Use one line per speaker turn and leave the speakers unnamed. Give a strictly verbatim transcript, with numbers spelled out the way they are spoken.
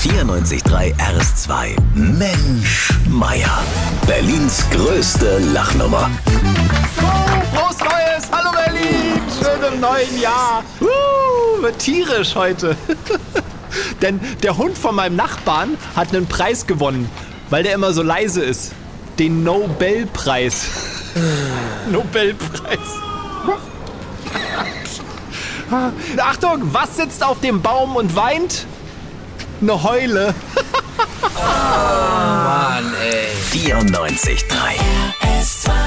vierundneunzig Komma drei R S zwei. Mensch, Meier. Berlins größte Lachnummer.
Oh, frohes Neues! Hallo Berlin! Schön im neuen Jahr! Uh, wird tierisch heute. Denn der Hund von meinem Nachbarn hat einen Preis gewonnen, weil der immer so leise ist. Den Nobelpreis. Nobelpreis. Achtung, was sitzt auf dem Baum und weint? Eine Heule.
Oh, Mann, ey.
vierundneunzig Komma drei.